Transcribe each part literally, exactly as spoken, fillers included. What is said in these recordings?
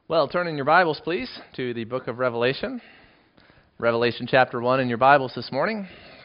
Well, turn in your Bibles, please, to the book of Revelation. Revelation chapter one in your Bibles this morning.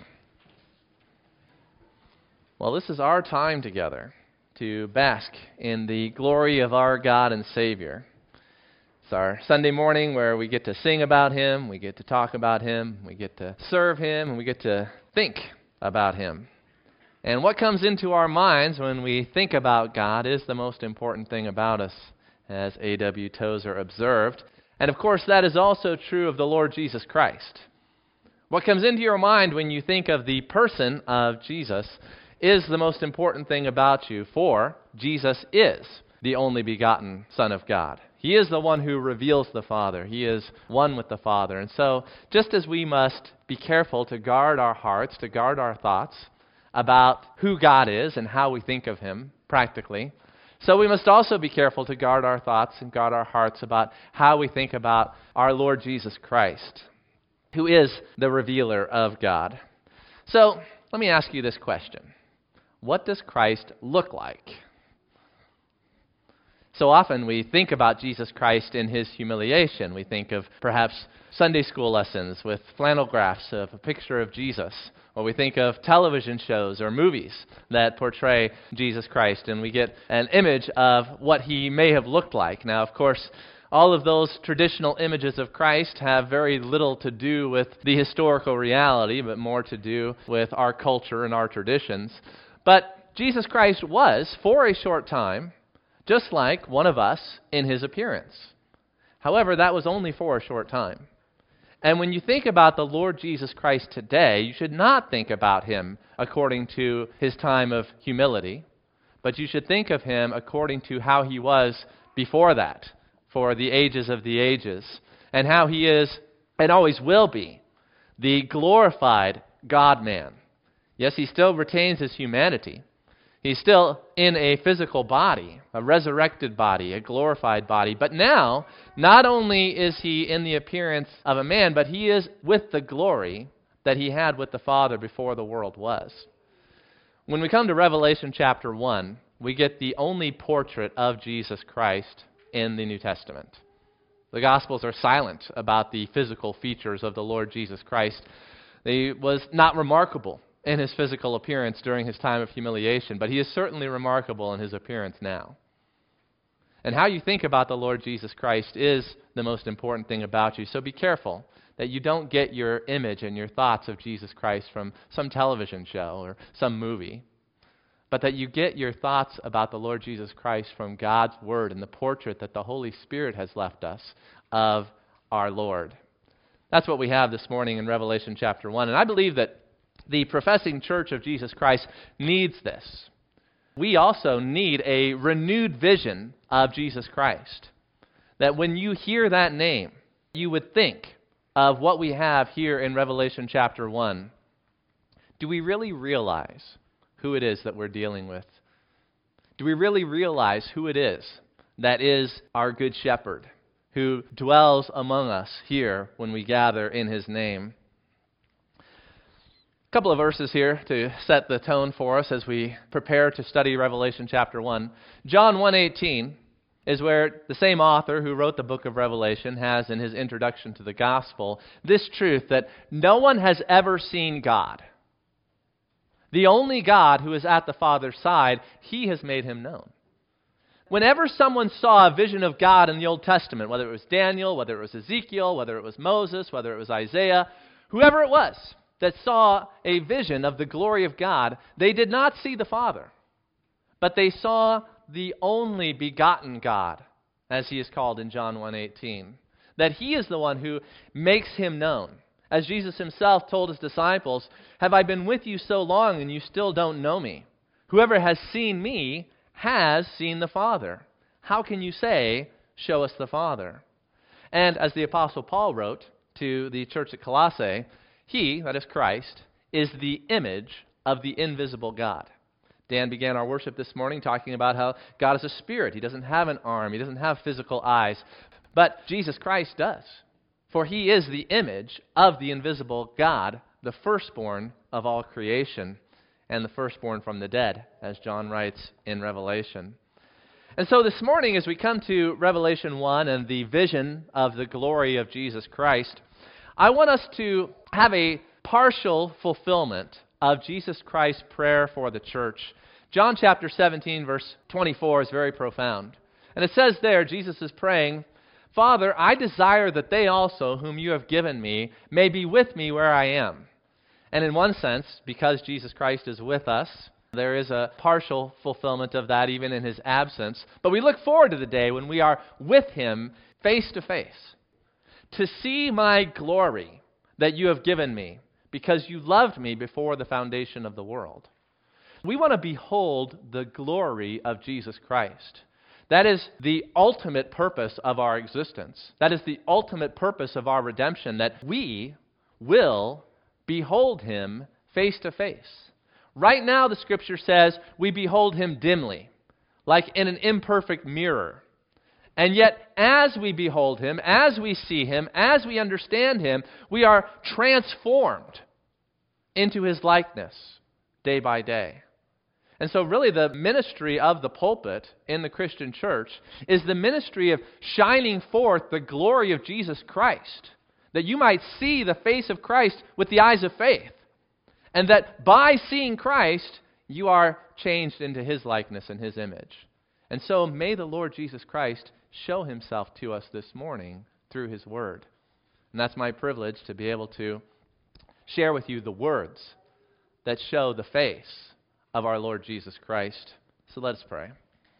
Well, this is our time together to bask in the glory of our God and Savior. It's our Sunday morning where we get to sing about Him, we get to talk about Him, we get to serve Him, and we get to think about Him. And what comes into our minds when we think about God is the most important thing about us, as A W Tozer observed. And of course, that is also true of the Lord Jesus Christ. What comes into your mind when you think of the person of Jesus is the most important thing about you, for Jesus is the only begotten Son of God. He is the one who reveals the Father. He is one with the Father. And so, just as we must be careful to guard our hearts, to guard our thoughts about who God is and how we think of Him practically, so we must also be careful to guard our thoughts and guard our hearts about how we think about our Lord Jesus Christ, who is the revealer of God. So, let me ask you this question. What does Christ look like? So often we think about Jesus Christ in His humiliation. We think of perhaps Sunday school lessons with flannel graphs of a picture of Jesus. Or we think of television shows or movies that portray Jesus Christ, and we get an image of what He may have looked like. Now, of course, all of those traditional images of Christ have very little to do with the historical reality, but more to do with our culture and our traditions. But Jesus Christ was, for a short time, just like one of us in His appearance. However, that was only for a short time. And when you think about the Lord Jesus Christ today, you should not think about Him according to His time of humility, but you should think of Him according to how He was before that, for the ages of the ages, and how He is, and always will be, the glorified God-man. Yes, He still retains His humanity. He's still in a physical body, a resurrected body, a glorified body. But now, not only is He in the appearance of a man, but He is with the glory that He had with the Father before the world was. When we come to Revelation chapter one, we get the only portrait of Jesus Christ in the New Testament. The Gospels are silent about the physical features of the Lord Jesus Christ. He was not remarkable in His physical appearance during His time of humiliation, but He is certainly remarkable in His appearance now. And how you think about the Lord Jesus Christ is the most important thing about you, so be careful that you don't get your image and your thoughts of Jesus Christ from some television show or some movie, but that you get your thoughts about the Lord Jesus Christ from God's Word and the portrait that the Holy Spirit has left us of our Lord. That's what we have this morning in Revelation chapter one, and I believe that the professing church of Jesus Christ needs this. We also need a renewed vision of Jesus Christ. That when you hear that name, you would think of what we have here in Revelation chapter one. Do we really realize who it is that we're dealing with? Do we really realize who it is that is our good shepherd, who dwells among us here when we gather in His name? A couple of verses here to set the tone for us as we prepare to study Revelation chapter one. John one eighteen is where the same author who wrote the book of Revelation has in his introduction to the gospel this truth that no one has ever seen God. The only God who is at the Father's side, He has made Him known. Whenever someone saw a vision of God in the Old Testament, whether it was Daniel, whether it was Ezekiel, whether it was Moses, whether it was Isaiah, whoever it was that saw a vision of the glory of God, they did not see the Father, but they saw the only begotten God, as He is called in John one eighteen, that He is the one who makes Him known. As Jesus Himself told His disciples, "Have I been with you so long and you still don't know me? Whoever has seen me has seen the Father. How can you say, 'Show us the Father'?" And as the Apostle Paul wrote to the church at Colossae, He, that is Christ, is the image of the invisible God. Dan began our worship this morning talking about how God is a spirit. He doesn't have an arm. He doesn't have physical eyes. But Jesus Christ does. For He is the image of the invisible God, the firstborn of all creation, and the firstborn from the dead, as John writes in Revelation. And so this morning, as we come to Revelation one and the vision of the glory of Jesus Christ, I want us to have a partial fulfillment of Jesus Christ's prayer for the church. John chapter seventeen, verse twenty-four is very profound. And it says there, Jesus is praying, "Father, I desire that they also, whom you have given me, may be with me where I am." And in one sense, because Jesus Christ is with us, there is a partial fulfillment of that even in his absence. But we look forward to the day when we are with him face to face, to see my glory that you have given me, because you loved me before the foundation of the world. We want to behold the glory of Jesus Christ. That is the ultimate purpose of our existence. That is the ultimate purpose of our redemption, that we will behold him face to face. Right now, the Scripture says we behold him dimly, like in an imperfect mirror. And yet, as we behold him, as we see him, as we understand him, we are transformed into his likeness day by day. And so really the ministry of the pulpit in the Christian church is the ministry of shining forth the glory of Jesus Christ, that you might see the face of Christ with the eyes of faith, and that by seeing Christ, you are changed into his likeness and his image. And so may the Lord Jesus Christ show himself to us this morning through his word. And that's my privilege to be able to share with you the words that show the face of our Lord Jesus Christ. So let us pray.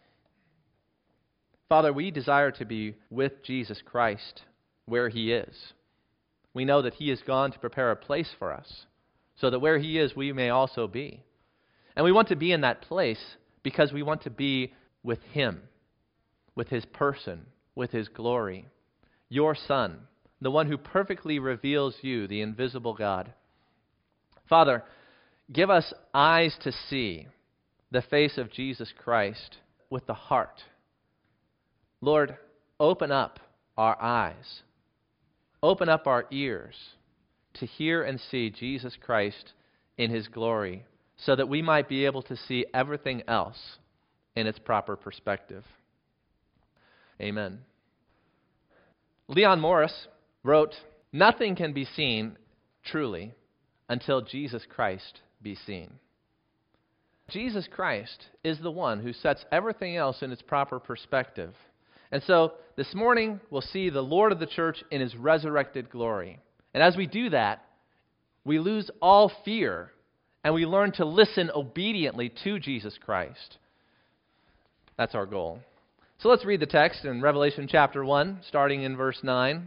Father, we desire to be with Jesus Christ where he is. We know that he has gone to prepare a place for us, so that where he is, we may also be. And we want to be in that place because we want to be with him, with his person, with his glory. Your Son, the one who perfectly reveals you, the invisible God. Father, give us eyes to see the face of Jesus Christ with the heart. Lord, open up our eyes. Open up our ears to hear and see Jesus Christ in his glory, so that we might be able to see everything else in its proper perspective. Amen. Leon Morris wrote, "Nothing can be seen truly until Jesus Christ be seen." Jesus Christ is the one who sets everything else in its proper perspective. And so this morning we'll see the Lord of the church in his resurrected glory. And as we do that, we lose all fear and we learn to listen obediently to Jesus Christ. That's our goal. So let's read the text in Revelation chapter one, starting in verse nine.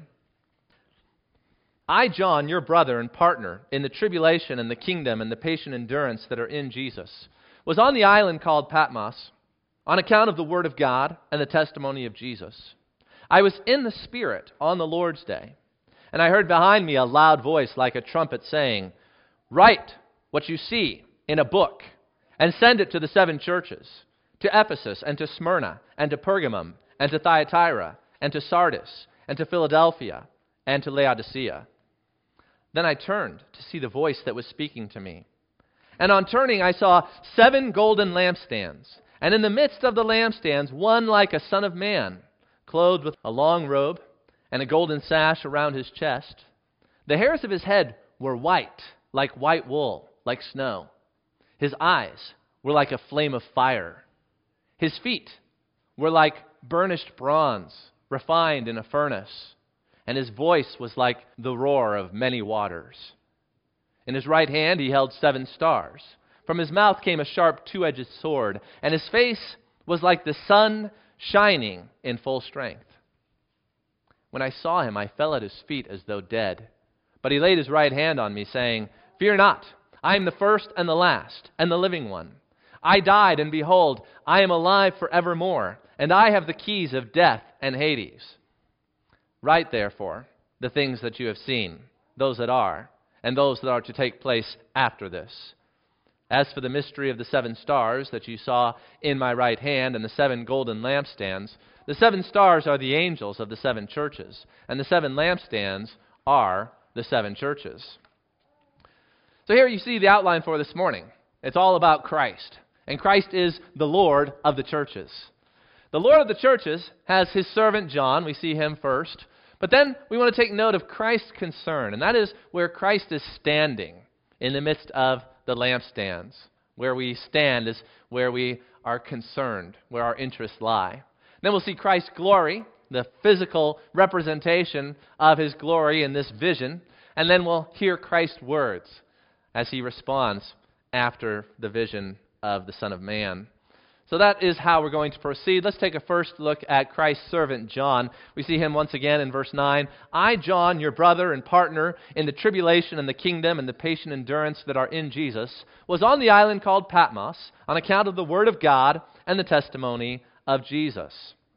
"I, John, your brother and partner in the tribulation and the kingdom and the patient endurance that are in Jesus, was on the island called Patmos on account of the word of God and the testimony of Jesus. I was in the Spirit on the Lord's day, and I heard behind me a loud voice like a trumpet saying, 'Write what you see in a book and send it to the seven churches, to Ephesus and to Smyrna and to Pergamum and to Thyatira and to Sardis and to Philadelphia and to Laodicea.' Then I turned to see the voice that was speaking to me. And on turning, I saw seven golden lampstands, and in the midst of the lampstands, one like a son of man, clothed with a long robe and a golden sash around his chest. The hairs of his head were white, like white wool, like snow. His eyes were like a flame of fire. His feet were like burnished bronze, refined in a furnace, and his voice was like the roar of many waters. In his right hand he held seven stars. From his mouth came a sharp two-edged sword, and his face was like the sun shining in full strength. When I saw him, I fell at his feet as though dead. But he laid his right hand on me, saying, 'Fear not, I am the first and the last, and the living one. I died, and behold, I am alive forevermore, and I have the keys of death and Hades. Write, therefore, the things that you have seen, those that are, and those that are to take place after this. As for the mystery of the seven stars that you saw in my right hand and the seven golden lampstands, the seven stars are the angels of the seven churches, and the seven lampstands are the seven churches.'" So here you see the outline for this morning. It's all about Christ, and Christ is the Lord of the churches. The Lord of the churches has his servant John. We see him first. But then we want to take note of Christ's concern, and that is where Christ is standing in the midst of the lampstands. Where we stand is where we are concerned, where our interests lie. Then we'll see Christ's glory, the physical representation of his glory in this vision. And then we'll hear Christ's words as he responds after the vision of the Son of Man. So that is how we're going to proceed. Let's take a first look at Christ's servant John. We see him once again in verse nine. I, John, your brother and partner in the tribulation and the kingdom and the patient endurance that are in Jesus, was on the island called Patmos on account of the word of God and the testimony of Jesus.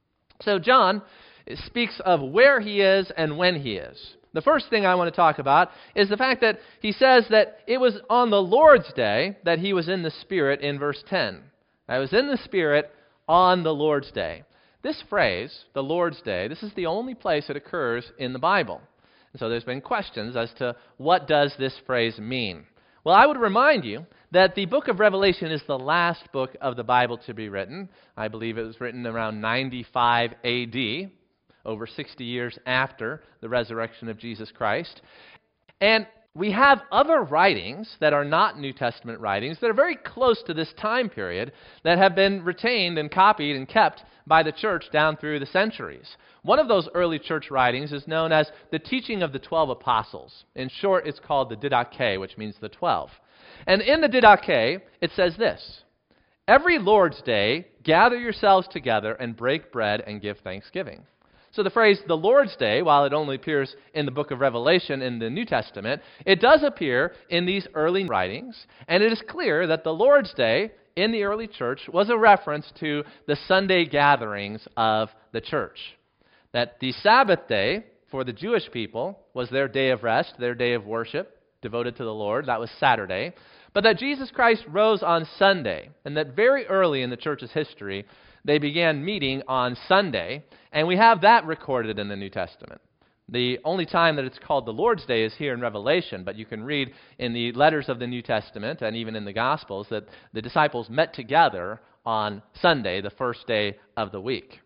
So John speaks of where he is and when he is. The first thing I want to talk about is the fact that he says that it was on the Lord's day that he was in the Spirit in verse ten. I was in the Spirit on the Lord's day. This phrase, the Lord's day, this is the only place it occurs in the Bible. And so there's been questions as to what does this phrase mean. Well, I would remind you that the book of Revelation is the last book of the Bible to be written. I believe it was written around ninety-five A D, over sixty years after the resurrection of Jesus Christ. And we have other writings that are not New Testament writings that are very close to this time period that have been retained and copied and kept by the church down through the centuries. One of those early church writings is known as the Teaching of the Twelve Apostles. In short, it's called the Didache, which means the Twelve. And in the Didache, it says this: every Lord's Day, gather yourselves together and break bread and give thanksgiving. So the phrase, the Lord's Day, while it only appears in the book of Revelation in the New Testament, it does appear in these early writings, and it is clear that the Lord's Day in the early church was a reference to the Sunday gatherings of the church. That the Sabbath day for the Jewish people was their day of rest, their day of worship, devoted to the Lord. That was Saturday. But that Jesus Christ rose on Sunday, and that very early in the church's history, they began meeting on Sunday, and we have that recorded in the New Testament. The only time that it's called the Lord's Day is here in Revelation, but you can read in the letters of the New Testament and even in the Gospels that the disciples met together on Sunday, the first day of the week.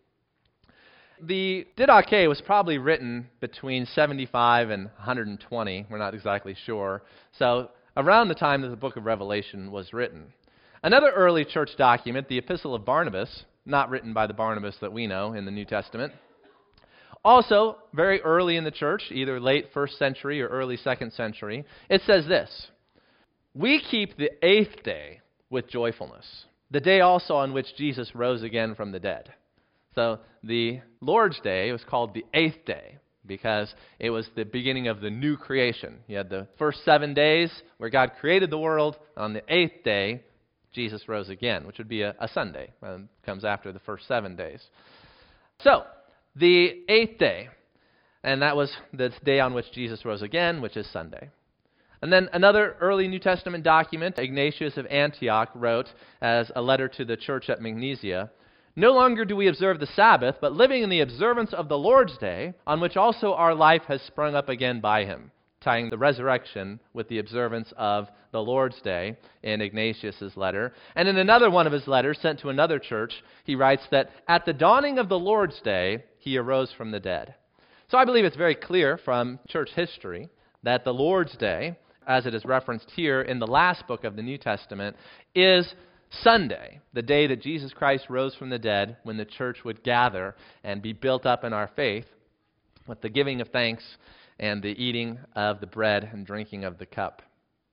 The Didache was probably written between seventy-five and one hundred twenty. We're not exactly sure. So around the time that the book of Revelation was written. Another early church document, the Epistle of Barnabas, not written by the Barnabas that we know in the New Testament. Also, very early in the church, either late first century or early second century, it says this: we keep the eighth day with joyfulness, the day also on which Jesus rose again from the dead. So the Lord's Day was called the eighth day because it was the beginning of the new creation. You had the first seven days where God created the world. On the eighth day, Jesus rose again, which would be a, a Sunday. It comes after the first seven days. So, the eighth day, and that was the day on which Jesus rose again, which is Sunday. And then another early New Testament document, Ignatius of Antioch wrote as a letter to the church at Magnesia, no longer do we observe the Sabbath, but living in the observance of the Lord's Day, on which also our life has sprung up again by him, tying the resurrection with the observance of the Lord's Day in Ignatius' letter. And in another one of his letters sent to another church, he writes that at the dawning of the Lord's Day, he arose from the dead. So I believe it's very clear from church history that the Lord's Day, as it is referenced here in the last book of the New Testament, is Sunday, the day that Jesus Christ rose from the dead, when the church would gather and be built up in our faith with the giving of thanks and the eating of the bread and drinking of the cup.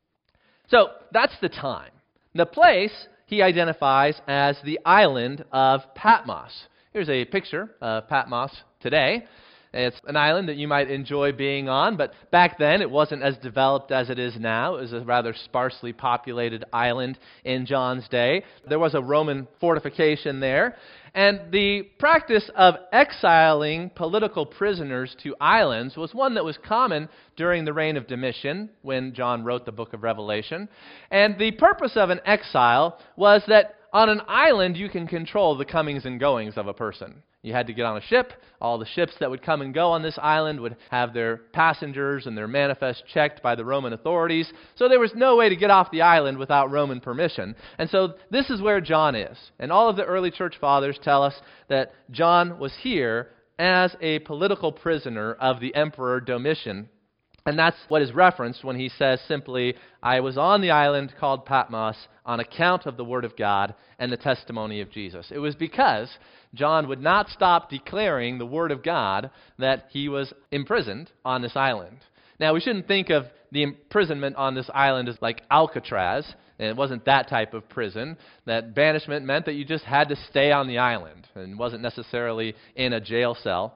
So that's the time. The place he identifies as the island of Patmos. Here's a picture of Patmos today. It's an island that you might enjoy being on, but back then it wasn't as developed as it is now. It was a rather sparsely populated island in John's day. There was a Roman fortification there, and the practice of exiling political prisoners to islands was one that was common during the reign of Domitian, when John wrote the book of Revelation. And the purpose of an exile was that on an island, you can control the comings and goings of a person. You had to get on a ship. All the ships that would come and go on this island would have their passengers and their manifest checked by the Roman authorities. So there was no way to get off the island without Roman permission. And so this is where John is. And all of the early church fathers tell us that John was here as a political prisoner of the Emperor Domitian. And that's what is referenced when he says simply, I was on the island called Patmos on account of the Word of God and the testimony of Jesus. It was because John would not stop declaring the Word of God that he was imprisoned on this island. Now, we shouldn't think of the imprisonment on this island as like Alcatraz. And it wasn't that type of prison. That banishment meant that you just had to stay on the island and wasn't necessarily in a jail cell.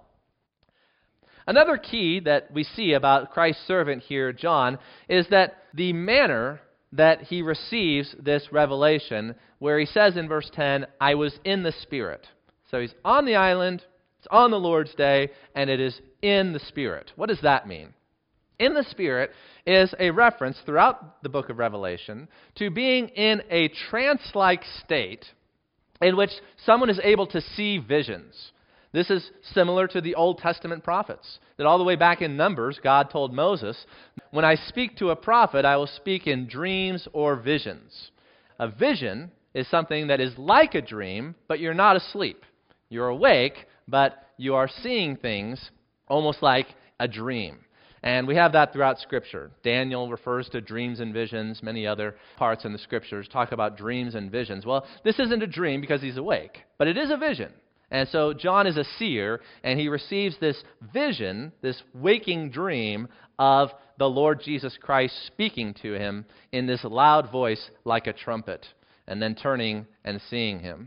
Another key that we see about Christ's servant here, John, is that the manner that he receives this revelation, where he says in verse ten, I was in the Spirit. So he's on the island, it's on the Lord's day, and it is in the Spirit. What does that mean? In the Spirit is a reference throughout the book of Revelation to being in a trance-like state in which someone is able to see visions. This is similar to the Old Testament prophets, that all the way back in Numbers, God told Moses, when I speak to a prophet, I will speak in dreams or visions. A vision is something that is like a dream, but you're not asleep. You're awake, but you are seeing things almost like a dream. And we have that throughout Scripture. Daniel refers to dreams and visions. Many other parts in the Scriptures talk about dreams and visions. Well, this isn't a dream because he's awake, but it is a vision. And so John is a seer, and he receives this vision, this waking dream of the Lord Jesus Christ speaking to him in this loud voice like a trumpet, and then turning and seeing him.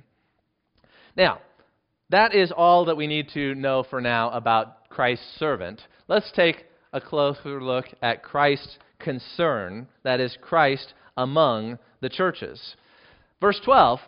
Now, that is all that we need to know for now about Christ's servant. Let's take a closer look at Christ's concern, that is, Christ among the churches. Verse twelve,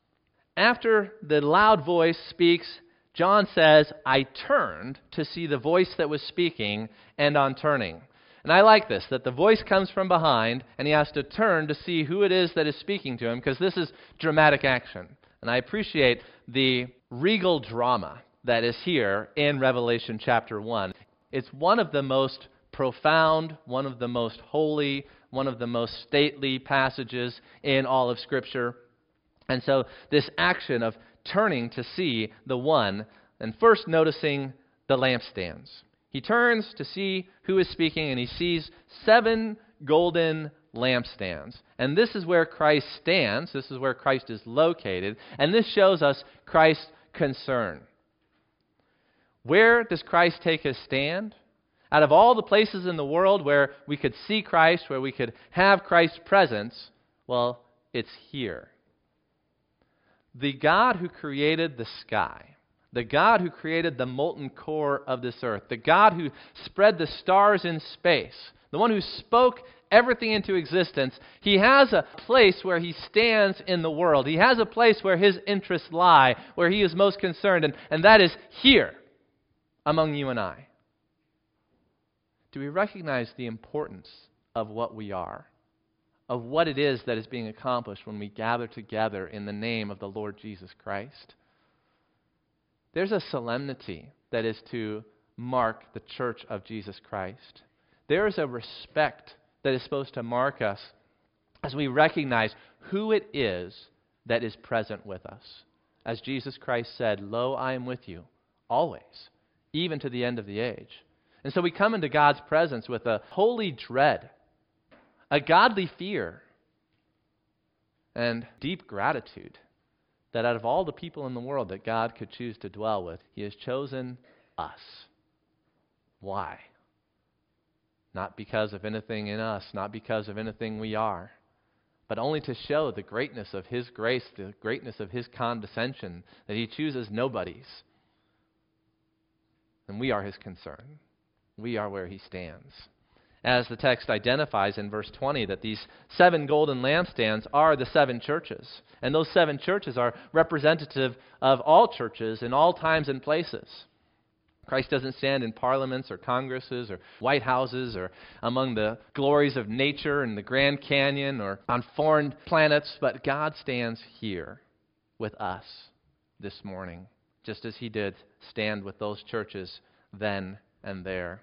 after the loud voice speaks, John says, I turned to see the voice that was speaking, and on turning. And I like this, that the voice comes from behind, and he has to turn to see who it is that is speaking to him, because this is dramatic action. And I appreciate the regal drama that is here in Revelation chapter one. It's one of the most profound, one of the most holy, one of the most stately passages in all of Scripture. And so this action of turning to see the one, and first noticing the lampstands. He turns to see who is speaking, and he sees seven golden lampstands. And this is where Christ stands. This is where Christ is located. And this shows us Christ's concern. Where does Christ take his stand? Out of all the places in the world where we could see Christ, where we could have Christ's presence, well, it's here. The God who created the sky, the God who created the molten core of this earth, the God who spread the stars in space, the one who spoke everything into existence, he has a place where he stands in the world. He has a place where his interests lie, where he is most concerned, and, and that is here among you and I. Do we recognize the importance of what we are? Of what it is that is being accomplished when we gather together in the name of the Lord Jesus Christ? There's a solemnity that is to mark the church of Jesus Christ. There is a respect that is supposed to mark us as we recognize who it is that is present with us. As Jesus Christ said, "Lo, I am with you always, even to the end of the age." And so we come into God's presence with a holy dread, a godly fear, and deep gratitude that out of all the people in the world that God could choose to dwell with, he has chosen us. Why? Not because of anything in us, not because of anything we are, but only to show the greatness of his grace, the greatness of his condescension, that he chooses nobodies. And we are his concern. We are where he stands. As the text identifies in verse twenty, that these seven golden lampstands are the seven churches. And those seven churches are representative of all churches in all times and places. Christ doesn't stand in parliaments or congresses or White Houses or among the glories of nature in the Grand Canyon or on foreign planets, but God stands here with us this morning, just as he did stand with those churches then and there.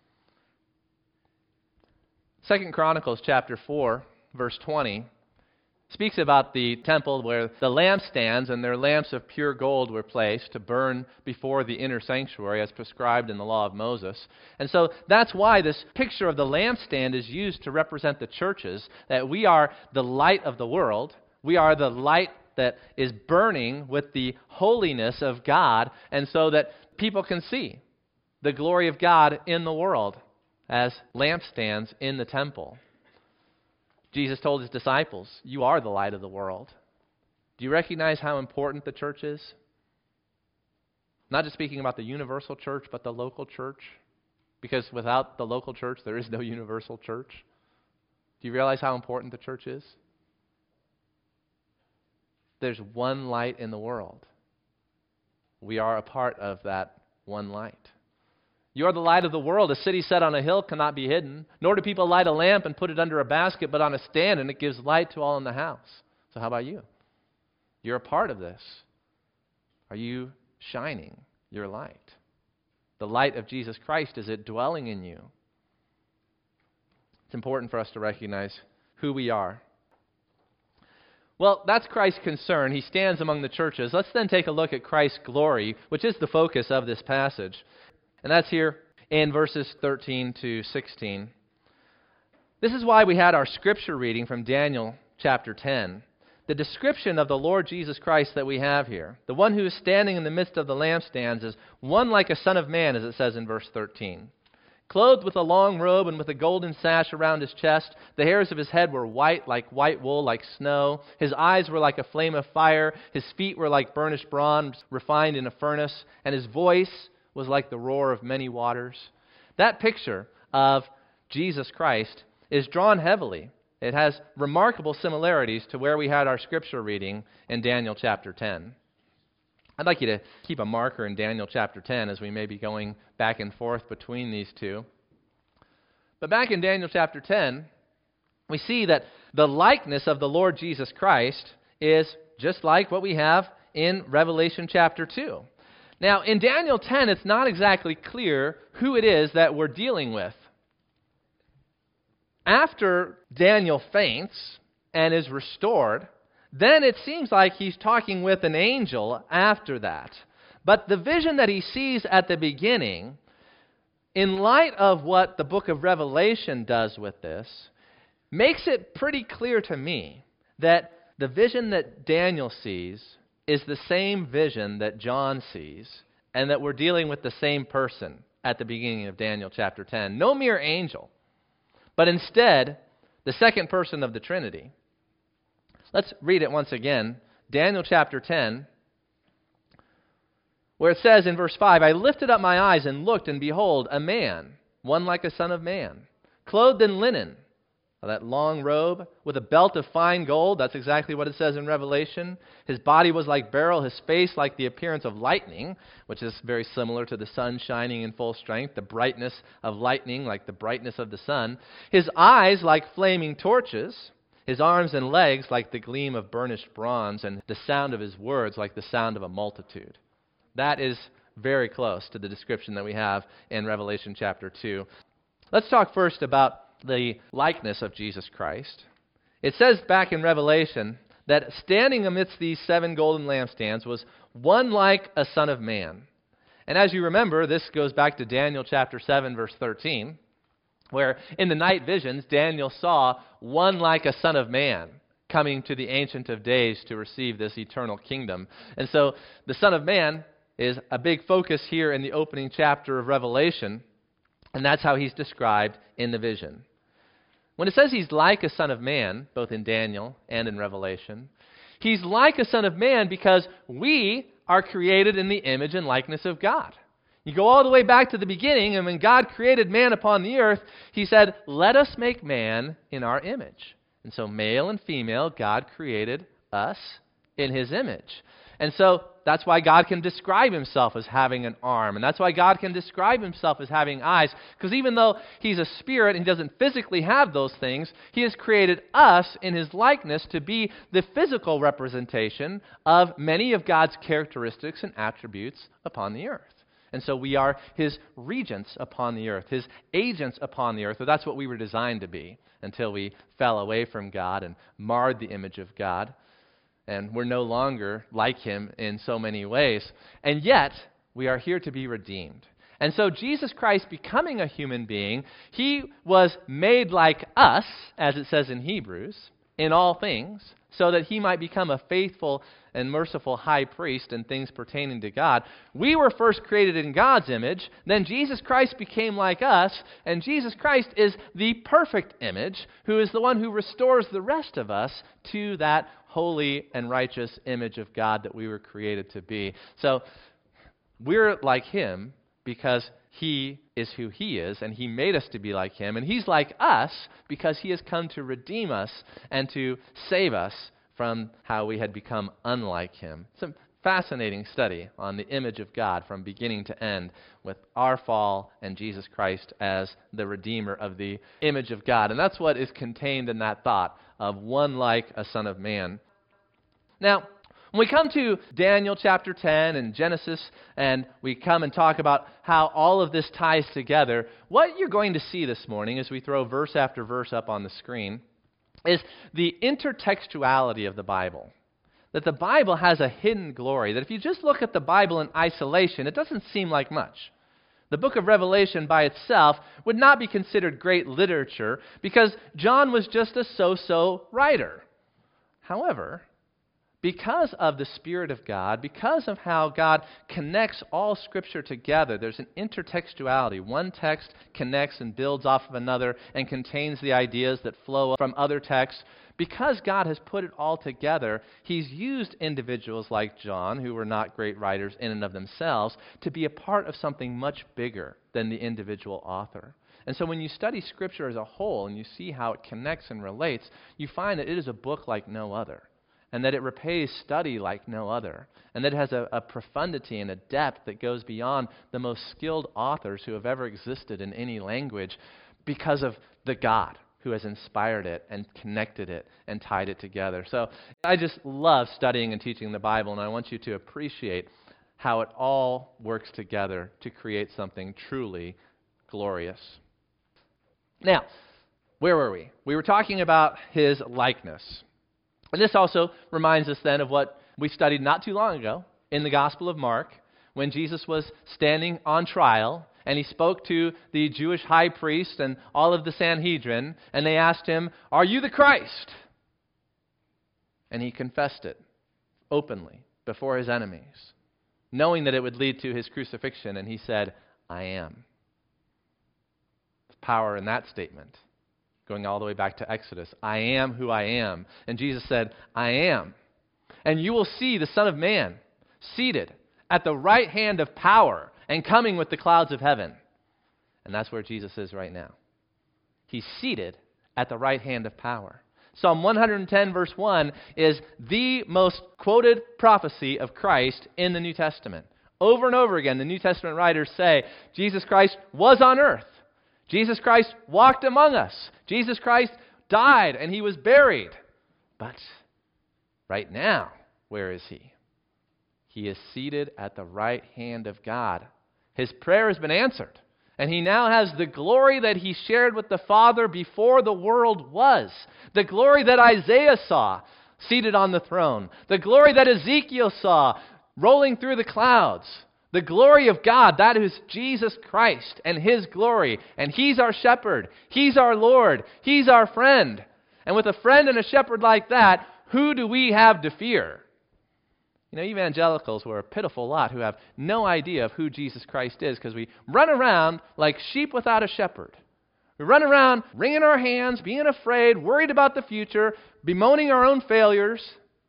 Second Chronicles chapter four, verse twenty, speaks about the temple where the lampstands and their lamps of pure gold were placed to burn before the inner sanctuary as prescribed in the law of Moses. And so that's why this picture of the lampstand is used to represent the churches, that we are the light of the world. We are the light that is burning with the holiness of God, and so that people can see the glory of God in the world as lampstands in the temple. Jesus told his disciples, "You are the light of the world." Do you recognize how important the church is? Not just speaking about the universal church, but the local church. Because without the local church, there is no universal church. Do you realize how important the church is? There's one light in the world. We are a part of that one light. You are the light of the world. A city set on a hill cannot be hidden, nor do people light a lamp and put it under a basket, but on a stand, and it gives light to all in the house. So how about you? You're a part of this. Are you shining your light? The light of Jesus Christ, is it dwelling in you? It's important for us to recognize who we are. Well, that's Christ's concern. He stands among the churches. Let's then take a look at Christ's glory, which is the focus of this passage. And that's here in verses thirteen to sixteen. This is why we had our scripture reading from Daniel chapter ten. The description of the Lord Jesus Christ that we have here, the one who is standing in the midst of the lampstands, is one like a son of man, as it says in verse thirteen. Clothed with a long robe and with a golden sash around his chest, the hairs of his head were white like white wool, like snow. His eyes were like a flame of fire. His feet were like burnished bronze refined in a furnace. And his voice was like the roar of many waters. That picture of Jesus Christ is drawn heavily. It has remarkable similarities to where we had our scripture reading in Daniel chapter ten. I'd like you to keep a marker in Daniel chapter ten as we may be going back and forth between these two. But back in Daniel chapter ten, we see that the likeness of the Lord Jesus Christ is just like what we have in Revelation chapter two. Now, in Daniel ten, it's not exactly clear who it is that we're dealing with. After Daniel faints and is restored, then it seems like he's talking with an angel after that. But the vision that he sees at the beginning, in light of what the book of Revelation does with this, makes it pretty clear to me that the vision that Daniel sees is the same vision that John sees, and that we're dealing with the same person at the beginning of Daniel chapter ten. No mere angel, but instead the second person of the Trinity. Let's read it once again. Daniel chapter ten, where it says in verse five, "I lifted up my eyes and looked, and behold, a man, one like a son of man, clothed in linen," that long robe, "with a belt of fine gold." That's exactly what it says in Revelation. "His body was like beryl, his face like the appearance of lightning," which is very similar to the sun shining in full strength, the brightness of lightning like the brightness of the sun. "His eyes like flaming torches, his arms and legs like the gleam of burnished bronze, and the sound of his words like the sound of a multitude." That is very close to the description that we have in Revelation chapter two. Let's talk first about the likeness of Jesus Christ. It says back in Revelation that standing amidst these seven golden lampstands was one like a son of man. And as you remember, this goes back to Daniel chapter seven, verse thirteen, where in the night visions, Daniel saw one like a son of man coming to the Ancient of Days to receive this eternal kingdom. And so the Son of Man is a big focus here in the opening chapter of Revelation, and that's how he's described in the vision. When it says he's like a son of man, both in Daniel and in Revelation, he's like a son of man because we are created in the image and likeness of God. You go all the way back to the beginning, and when God created man upon the earth, he said, "Let us make man in our image." And so male and female, God created us in his image. And so that's why God can describe himself as having an arm. And that's why God can describe himself as having eyes. Because even though he's a spirit and he doesn't physically have those things, he has created us in his likeness to be the physical representation of many of God's characteristics and attributes upon the earth. And so we are his regents upon the earth, his agents upon the earth. Or that's what we were designed to be until we fell away from God and marred the image of God. And we're no longer like him in so many ways. And yet, we are here to be redeemed. And so Jesus Christ becoming a human being, he was made like us, as it says in Hebrews, in all things, so that he might become a faithful and merciful high priest in things pertaining to God. We were first created in God's image, then Jesus Christ became like us, and Jesus Christ is the perfect image, who is the one who restores the rest of us to that holy and righteous image of God that we were created to be. So we're like him because he is who he is, and he made us to be like him, and he's like us because he has come to redeem us and to save us from how we had become unlike him. It's a fascinating study on the image of God from beginning to end, with our fall and Jesus Christ as the Redeemer of the image of God. And that's what is contained in that thought of one like a Son of Man. Now, when we come to Daniel chapter ten and Genesis, and we come and talk about how all of this ties together, what you're going to see this morning as we throw verse after verse up on the screen is the intertextuality of the Bible. That the Bible has a hidden glory, that if you just look at the Bible in isolation, it doesn't seem like much. The book of Revelation by itself would not be considered great literature because John was just a so-so writer. However, because of the Spirit of God, because of how God connects all Scripture together, there's an intertextuality. One text connects and builds off of another and contains the ideas that flow from other texts. Because God has put it all together, he's used individuals like John, who were not great writers in and of themselves, to be a part of something much bigger than the individual author. And so when you study Scripture as a whole and you see how it connects and relates, you find that it is a book like no other, and that it repays study like no other, and that it has a, a profundity and a depth that goes beyond the most skilled authors who have ever existed in any language because of the God who has inspired it and connected it and tied it together. So I just love studying and teaching the Bible, and I want you to appreciate how it all works together to create something truly glorious. Now, where were we? We were talking about his likeness. And this also reminds us then of what we studied not too long ago in the Gospel of Mark, when Jesus was standing on trial, and he spoke to the Jewish high priest and all of the Sanhedrin, and they asked him, "Are you the Christ?" And he confessed it openly before his enemies, knowing that it would lead to his crucifixion, and he said, "I am." There's power in that statement. Going all the way back to Exodus, I am who I am. And Jesus said, I am. And you will see the Son of Man seated at the right hand of power and coming with the clouds of heaven. And that's where Jesus is right now. He's seated at the right hand of power. Psalm one hundred ten verse one is the most quoted prophecy of Christ in the New Testament. Over and over again, the New Testament writers say, Jesus Christ was on earth. Jesus Christ walked among us. Jesus Christ died and he was buried. But right now, where is he? He is seated at the right hand of God. His prayer has been answered. And he now has the glory that he shared with the Father before the world was. The glory that Isaiah saw seated on the throne. The glory that Ezekiel saw rolling through the clouds. The glory of God, that is Jesus Christ and his glory. And he's our shepherd. He's our Lord. He's our friend. And with a friend and a shepherd like that, who do we have to fear? You know, evangelicals were a pitiful lot who have no idea of who Jesus Christ is because we run around like sheep without a shepherd. We run around wringing our hands, being afraid, worried about the future, bemoaning our own failures.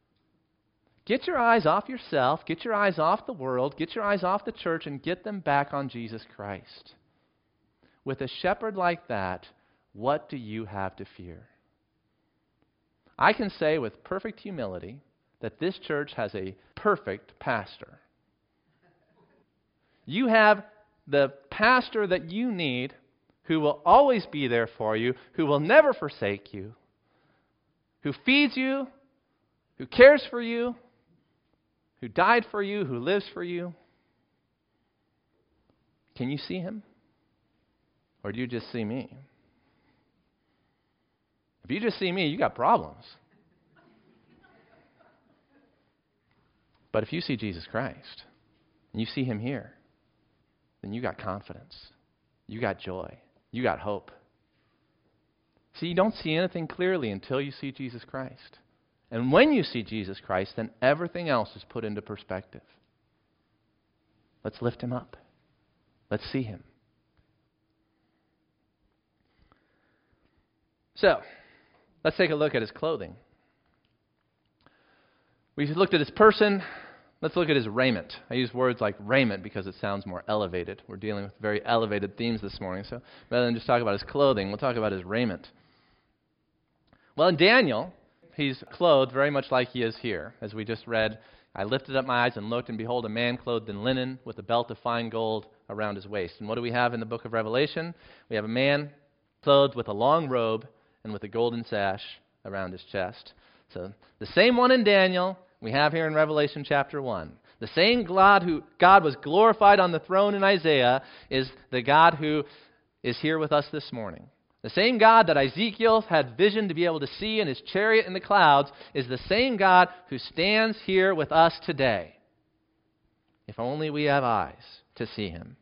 Get your eyes off yourself, get your eyes off the world, get your eyes off the church, and get them back on Jesus Christ. With a shepherd like that, what do you have to fear? I can say with perfect humility that this church has a perfect pastor. You have the pastor that you need, who will always be there for you, who will never forsake you, who feeds you, who cares for you, who died for you, who lives for you. Can you see him? Or do you just see me? If you just see me, you got problems. But if you see Jesus Christ, and you see him here, then you got confidence. You got joy. You got hope. See, you don't see anything clearly until you see Jesus Christ. And when you see Jesus Christ, then everything else is put into perspective. Let's lift him up. Let's see him. So, let's take a look at his clothing. We've looked at his person. Let's look at his raiment. I use words like raiment because it sounds more elevated. We're dealing with very elevated themes this morning. So rather than just talk about his clothing, we'll talk about his raiment. Well, in Daniel, he's clothed very much like he is here. As we just read, I lifted up my eyes and looked, and behold, a man clothed in linen with a belt of fine gold around his waist. And what do we have in the book of Revelation? We have a man clothed with a long robe and with a golden sash around his chest. So the same one in Daniel we have here in Revelation chapter one. The same God who God was glorified on the throne in Isaiah is the God who is here with us this morning. The same God that Ezekiel had vision to be able to see in his chariot in the clouds is the same God who stands here with us today. If only we have eyes to see him.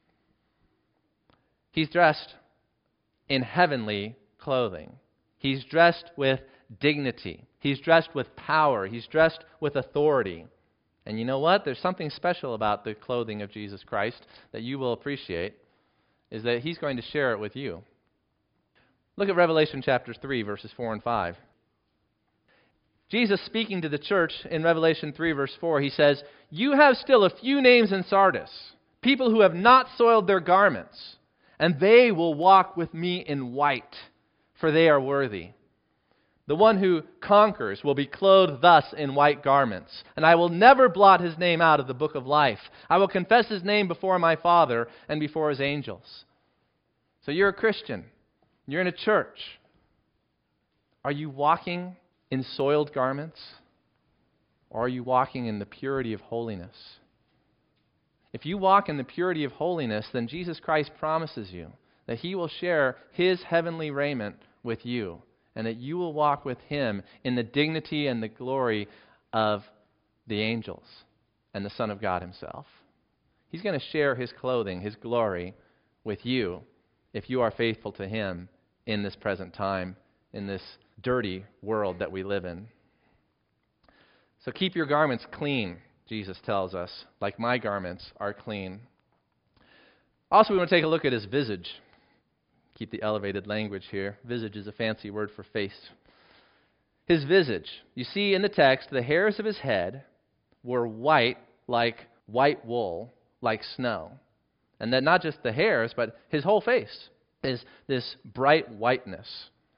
He's dressed in heavenly clothing. He's dressed with dignity. He's dressed with power. He's dressed with authority. And you know what? There's something special about the clothing of Jesus Christ that you will appreciate, is that he's going to share it with you. Look at Revelation chapter three, verses four and five. Jesus speaking to the church in Revelation three, verse four, he says, "You have still a few names in Sardis, people who have not soiled their garments, and they will walk with me in white, for they are worthy. The one who conquers will be clothed thus in white garments, and I will never blot his name out of the book of life. I will confess his name before my Father and before his angels." So you're a Christian. You're in a church. Are you walking in soiled garments? Or are you walking in the purity of holiness? If you walk in the purity of holiness, then Jesus Christ promises you that he will share his heavenly raiment with you, and that you will walk with him in the dignity and the glory of the angels and the Son of God himself. He's going to share his clothing, his glory, with you if you are faithful to him in this present time, in this dirty world that we live in. So keep your garments clean, Jesus tells us, like my garments are clean. Also, we want to take a look at his visage. Keep the elevated language here. Visage is a fancy word for face. His visage. You see in the text, the hairs of his head were white like white wool, like snow. And that not just the hairs, but his whole face is this bright whiteness.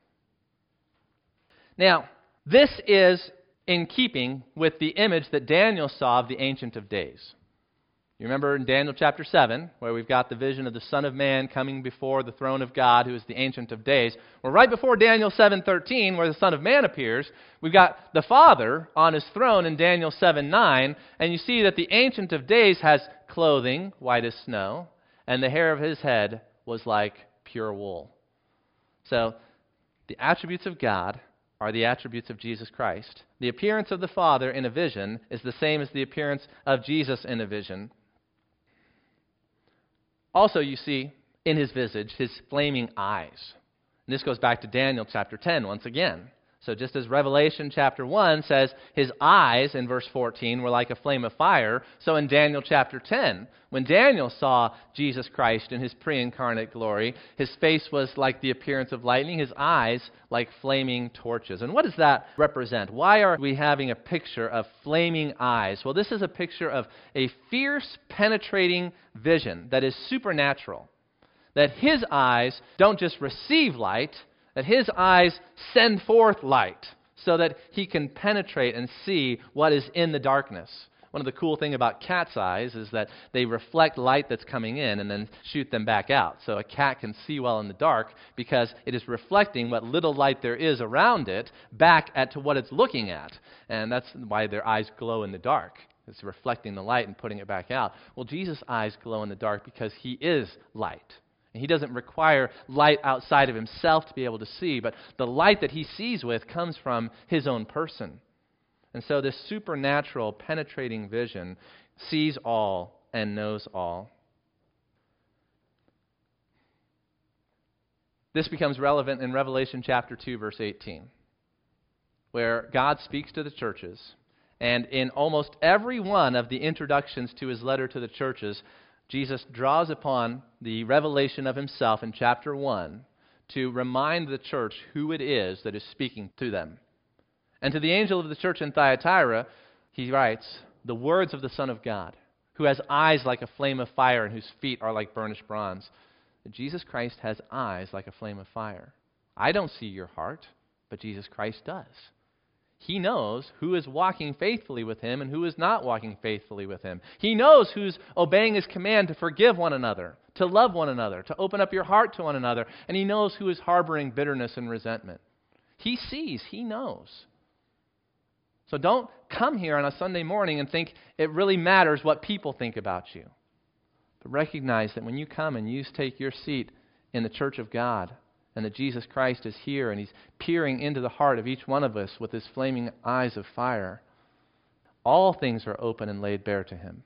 Now, this is in keeping with the image that Daniel saw of the Ancient of Days. You remember in Daniel chapter seven, where we've got the vision of the Son of Man coming before the throne of God, who is the Ancient of Days. Well, right before Daniel seven thirteen, where the Son of Man appears, we've got the Father on his throne in Daniel seven nine, and you see that the Ancient of Days has clothing white as snow, and the hair of his head was like pure wool. So, the attributes of God are the attributes of Jesus Christ. The appearance of the Father in a vision is the same as the appearance of Jesus in a vision. Also, you see in his visage his flaming eyes. And this goes back to Daniel chapter ten once again. So just as Revelation chapter one says his eyes in verse fourteen were like a flame of fire, so in Daniel chapter ten, when Daniel saw Jesus Christ in his pre-incarnate glory, his face was like the appearance of lightning, his eyes like flaming torches. And what does that represent? Why are we having a picture of flaming eyes? Well, this is a picture of a fierce, penetrating vision that is supernatural. That his eyes don't just receive light, that his eyes send forth light. so that he can penetrate and see what is in the darkness. One of the cool things about cat's eyes is that they reflect light that's coming in and then shoot them back out. So a cat can see well in the dark because it is reflecting what little light there is around it back at to what it's looking at. And that's why their eyes glow in the dark. It's reflecting the light and putting it back out. Well, Jesus' eyes glow in the dark because he is light. And he doesn't require light outside of himself to be able to see, but the light that he sees with comes from his own person. And so this supernatural, penetrating vision sees all and knows all. This becomes relevant in Revelation chapter two, verse eighteen, where God speaks to the churches. And in almost every one of the introductions to his letter to the churches, Jesus draws upon the revelation of himself in chapter one to remind the church who it is that is speaking to them. And to the angel of the church in Thyatira, he writes, the words of the Son of God, who has eyes like a flame of fire and whose feet are like burnished bronze. Jesus Christ has eyes like a flame of fire. I don't see your heart, but Jesus Christ does. He knows who is walking faithfully with him and who is not walking faithfully with him. He knows who's obeying his command to forgive one another, to love one another, to open up your heart to one another, and he knows who is harboring bitterness and resentment. He sees, he knows. So don't come here on a Sunday morning and think it really matters what people think about you. But recognize that when you come and you take your seat in the church of God, and that Jesus Christ is here and he's peering into the heart of each one of us with his flaming eyes of fire, all things are open and laid bare to him.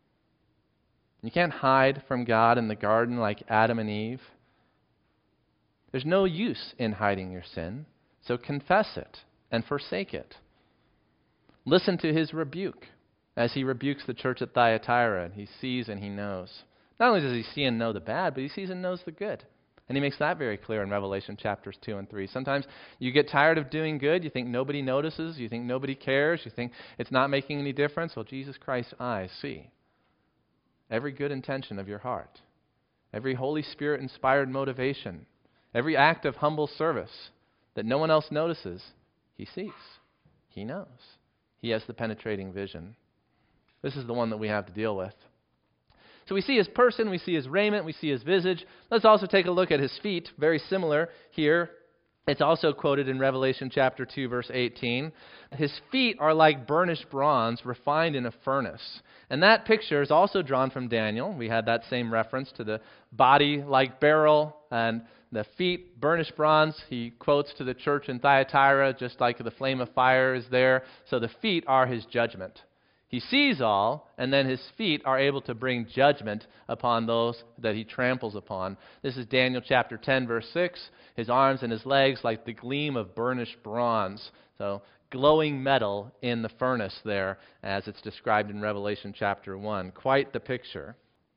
You can't hide from God in the garden like Adam and Eve. There's no use in hiding your sin, so confess it and forsake it. Listen to his rebuke as he rebukes the church at Thyatira, and he sees and he knows. Not only does he see and know the bad, but he sees and knows the good. And he makes that very clear in Revelation chapters two and three. Sometimes you get tired of doing good. You think nobody notices. You think nobody cares. You think it's not making any difference. Well, Jesus Christ's eyes see every good intention of your heart, every Holy Spirit-inspired motivation, every act of humble service that no one else notices. He sees. He knows. He has the penetrating vision. This is the one that we have to deal with. So we see his person, we see his raiment, we see his visage. Let's also take a look at his feet. Very similar here. It's also quoted in Revelation chapter two, verse eighteen. His feet are like burnished bronze refined in a furnace. And that picture is also drawn from Daniel. We had that same reference to the body like beryl and the feet burnished bronze. He quotes to the church in Thyatira, just like the flame of fire is there. So the feet are his judgment. He sees all, and then his feet are able to bring judgment upon those that he tramples upon. This is Daniel chapter ten, verse six. His arms and his legs like the gleam of burnished bronze. So glowing metal in the furnace there, as it's described in Revelation chapter one. Quite the picture.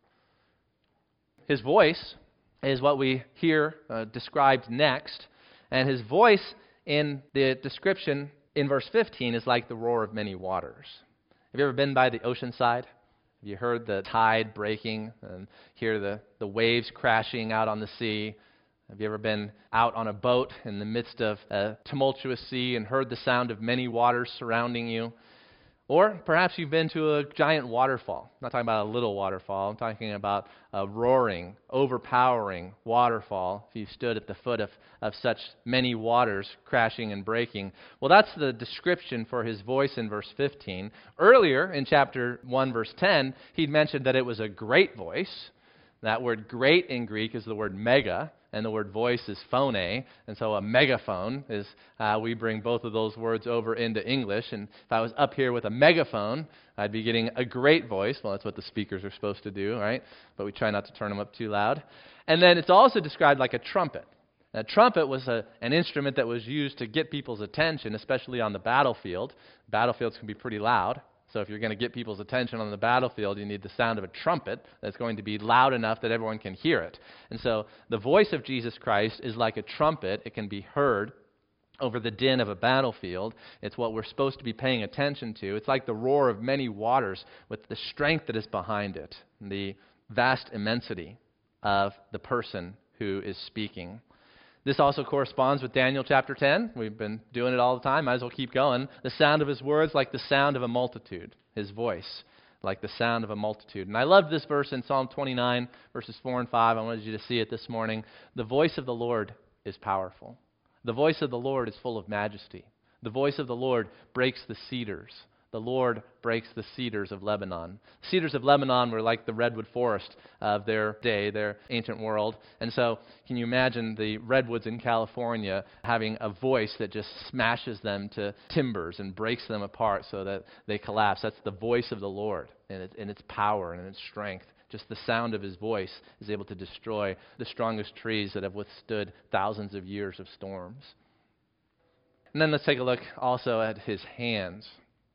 His voice is what we hear uh, described next. And his voice in the description in verse fifteen is like the roar of many waters. Have you ever been by the ocean side? Have you heard the tide breaking and hear the, the waves crashing out on the sea? Have you ever been out on a boat in the midst of a tumultuous sea and heard the sound of many waters surrounding you? Or perhaps you've been to a giant waterfall. I'm not talking about a little waterfall. I'm talking about a roaring, overpowering waterfall. If you stood at the foot of, of such many waters crashing and breaking. Well, that's the description for his voice in verse fifteen. Earlier in chapter one, verse ten, he'd mentioned that it was a great voice. That word great in Greek is the word mega, and the word voice is phone. And so a megaphone is, uh, we bring both of those words over into English. And if I was up here with a megaphone, I'd be getting a great voice. Well, that's what the speakers are supposed to do, right? But we try not to turn them up too loud. And then it's also described like a trumpet. A trumpet was a, an instrument that was used to get people's attention, especially on the battlefield. Battlefields can be pretty loud. So if you're going to get people's attention on the battlefield, you need the sound of a trumpet that's going to be loud enough that everyone can hear it. And so the voice of Jesus Christ is like a trumpet. It can be heard over the din of a battlefield. It's what we're supposed to be paying attention to. It's like the roar of many waters with the strength that is behind it, the vast immensity of the person who is speaking. This also corresponds with Daniel chapter ten. We've been doing it all the time. Might as well keep going. The sound of his words like the sound of a multitude. His voice like the sound of a multitude. And I love this verse in Psalm twenty-nine, verses four and five. I wanted you to see it this morning. The voice of the Lord is powerful. The voice of the Lord is full of majesty. The voice of the Lord breaks the cedars. The Lord breaks the cedars of Lebanon. Cedars of Lebanon were like the redwood forest of their day, their ancient world. And so can you imagine the redwoods in California having a voice that just smashes them to timbers and breaks them apart so that they collapse? That's the voice of the Lord and, it, and its power and its strength. Just the sound of his voice is able to destroy the strongest trees that have withstood thousands of years of storms. And then let's take a look also at his hands.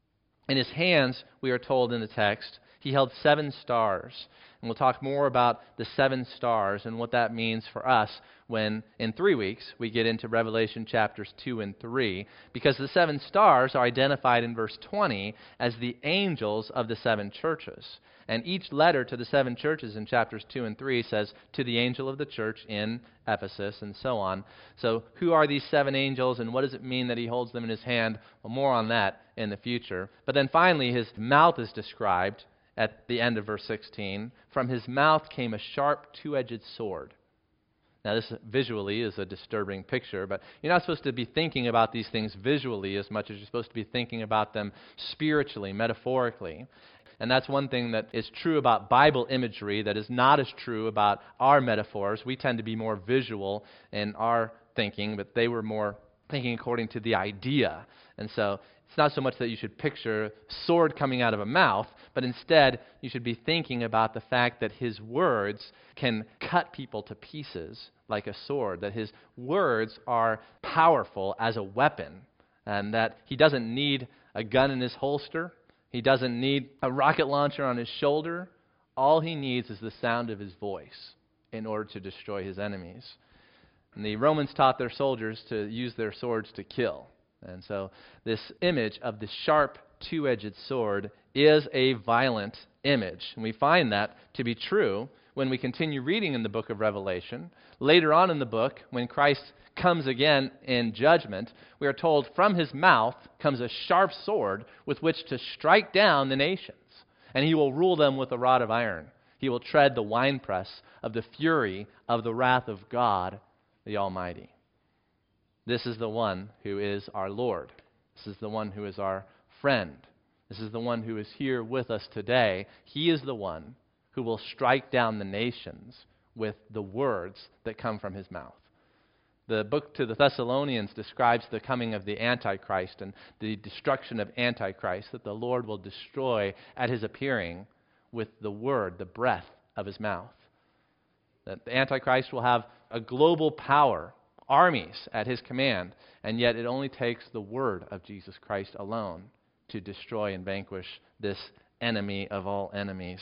In his hands, we are told in the text, he held seven stars. And we'll talk more about the seven stars and what that means for us when, in three weeks, we get into Revelation chapters two and three, because the seven stars are identified in verse twenty as the angels of the seven churches. And each letter to the seven churches in chapters two and three says, to the angel of the church in Ephesus, and so on. So who are these seven angels, and what does it mean that he holds them in his hand? Well, more on that in the future. But then finally, his mouth is described at the end of verse sixteen. From his mouth came a sharp two-edged sword. Now, this visually is a disturbing picture, but you're not supposed to be thinking about these things visually as much as you're supposed to be thinking about them spiritually, metaphorically. And that's one thing that is true about Bible imagery that is not as true about our metaphors. We tend to be more visual in our thinking, but they were more thinking according to the idea. And so it's not so much that you should picture sword coming out of a mouth, but instead you should be thinking about the fact that his words can cut people to pieces like a sword, that his words are powerful as a weapon, and that he doesn't need a gun in his holster. He doesn't need a rocket launcher on his shoulder. All he needs is the sound of his voice in order to destroy his enemies. And the Romans taught their soldiers to use their swords to kill. And so this image of the sharp two-edged sword is a violent image. And we find that to be true when we continue reading in the book of Revelation. Later on in the book, when Christ comes again in judgment, we are told from his mouth comes a sharp sword with which to strike down the nations. And he will rule them with a rod of iron. He will tread the winepress of the fury of the wrath of God, the Almighty. This is the one who is our Lord. This is the one who is our friend. This is the one who is here with us today. He is the one who will strike down the nations with the words that come from his mouth. The book to the Thessalonians describes the coming of the Antichrist and the destruction of Antichrist, that the Lord will destroy at his appearing with the word, the breath of his mouth. That the Antichrist will have a global power, armies at his command, and yet it only takes the word of Jesus Christ alone to destroy and vanquish this enemy of all enemies.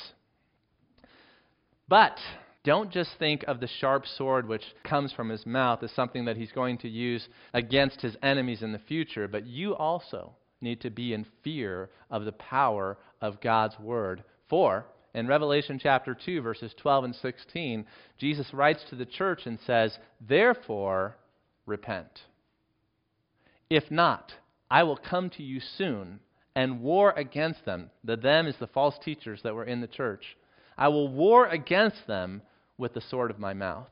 But don't just think of the sharp sword which comes from his mouth as something that he's going to use against his enemies in the future, but you also need to be in fear of the power of God's word. For in Revelation chapter two, verses twelve and sixteen, Jesus writes to the church and says, "Therefore, repent. If not, I will come to you soon and war against them." The them is the false teachers that were in the church. "I will war against them with the sword of my mouth."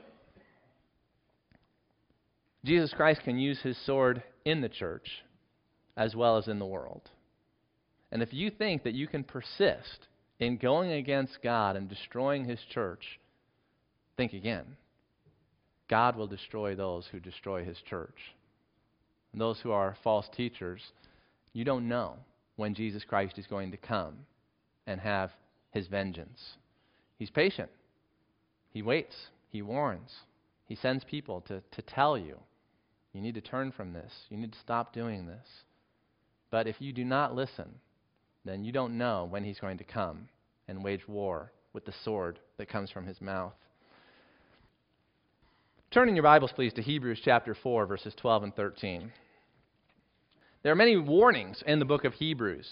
Jesus Christ can use his sword in the church as well as in the world. And if you think that you can persist in going against God and destroying his church, think again. God will destroy those who destroy his church. And those who are false teachers, you don't know when Jesus Christ is going to come and have his vengeance. He's patient. He waits. He warns. He sends people to, to tell you, you need to turn from this. You need to stop doing this. But if you do not listen, then you don't know when he's going to come and wage war with the sword that comes from his mouth. Turn in your Bibles, please, to Hebrews chapter four, verses twelve and thirteen. There are many warnings in the book of Hebrews,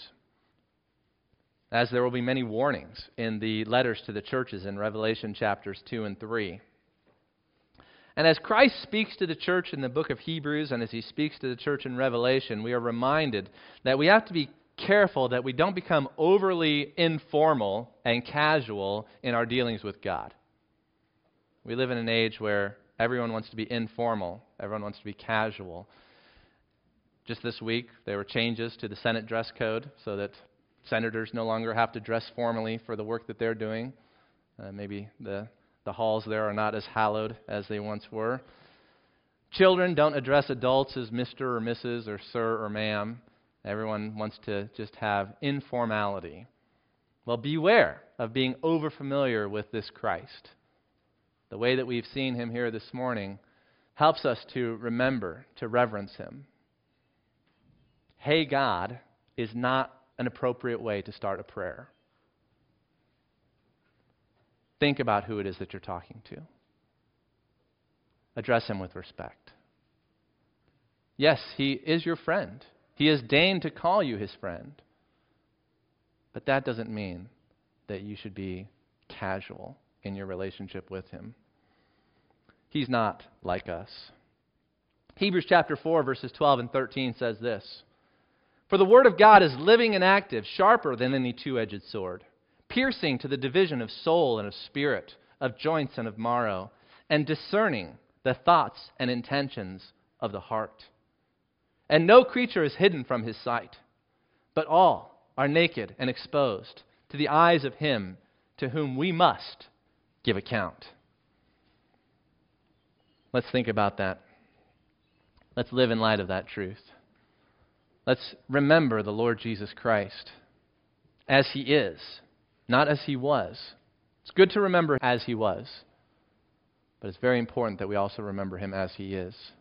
as there will be many warnings in the letters to the churches in Revelation chapters two and three. And as Christ speaks to the church in the book of Hebrews and as he speaks to the church in Revelation, we are reminded that we have to be careful that we don't become overly informal and casual in our dealings with God. We live in an age where everyone wants to be informal. Everyone wants to be casual. Just this week, there were changes to the Senate dress code so that senators no longer have to dress formally for the work that they're doing. Uh, maybe the, the halls there are not as hallowed as they once were. Children don't address adults as Mister or Missus or Sir or Ma'am. Everyone wants to just have informality. Well, beware of being overfamiliar with this Christ. The way that we've seen him here this morning helps us to remember, to reverence him. Hey God is not an appropriate way to start a prayer. Think about who it is that you're talking to. Address him with respect. Yes, he is your friend. He has deigned to call you his friend. But that doesn't mean that you should be casual in your relationship with him. He's not like us. Hebrews chapter four, verses twelve and thirteen says this: "For the word of God is living and active, sharper than any two-edged sword, piercing to the division of soul and of spirit, of joints and of marrow, and discerning the thoughts and intentions of the heart. And no creature is hidden from his sight, but all are naked and exposed to the eyes of him to whom we must give account." Let's think about that. Let's live in light of that truth. Let's remember the Lord Jesus Christ as he is, not as he was. It's good to remember as he was, but it's very important that we also remember him as he is.